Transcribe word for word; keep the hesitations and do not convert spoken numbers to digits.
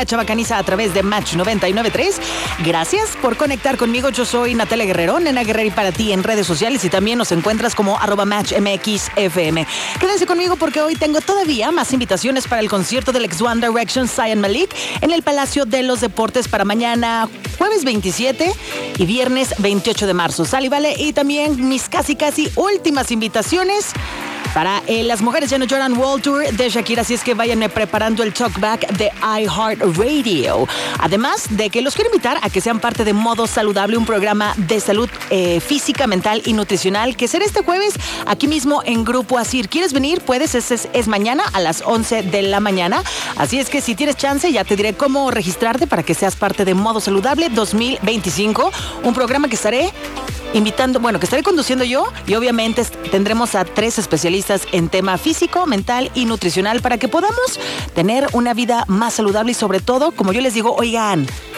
Chavacaniza a través de Match noventa y nueve punto tres. Gracias por conectar conmigo. Yo soy Natalia Guerrero, Nena Guerrero, y para ti en redes sociales, y también nos encuentras como arroba Match M X F M. Quédense conmigo porque hoy tengo todavía más invitaciones para el concierto del ex One Direction Zayn Malik en el Palacio de los Deportes para mañana jueves veintisiete y viernes veintiocho de marzo. Sale y vale, y también mis casi casi últimas invitaciones para eh, Las Mujeres Ya No Lloran World Tour de Shakira, así es que vayan preparando el talkback de iHeartRadio. Además de que los quiero invitar a que sean parte de Modo Saludable, un programa de salud eh, física, mental y nutricional que será este jueves aquí mismo en Grupo Asir. ¿Quieres venir? Puedes, es, es, es mañana a las once de la mañana. Así es que si tienes chance, ya te diré cómo registrarte para que seas parte de Modo Saludable dos mil veinticinco, un programa que estaré invitando, bueno, que estaré conduciendo yo, y obviamente tendremos a tres especialistas en tema físico, mental y nutricional para que podamos tener una vida más saludable y sobre todo, como yo les digo, oigan,